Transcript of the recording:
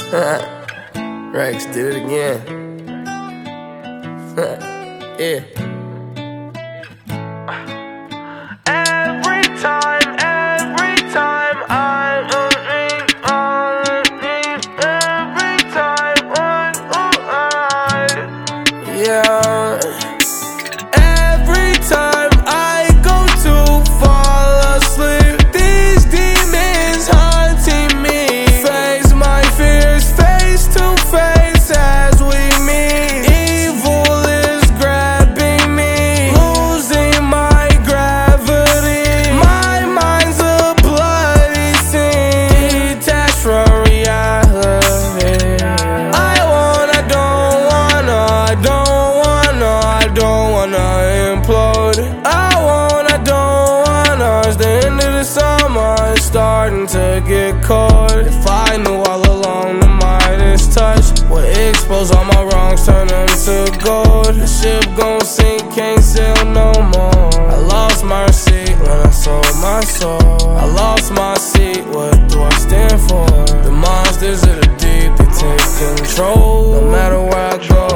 Rex did it again. Yeah. Every time I'm every time Yeah. Every time I go to fall asleep, these demons haunting me. Face my fears face to face as we meet. Evil is grabbing me, losing my gravity. My mind's a bloody scene, detached from reality. I don't wanna implode. I don't wanna. It's the end of the summer, it's starting to get cold. If I knew all along the Midas touch would expose all my wrongs, turn them to gold. The ship gon' sink, can't sail no more. I lost my receipt when I sold my soul. I lost my seat, what do I stand for? The monsters of the deep, they take control. No matter where I go,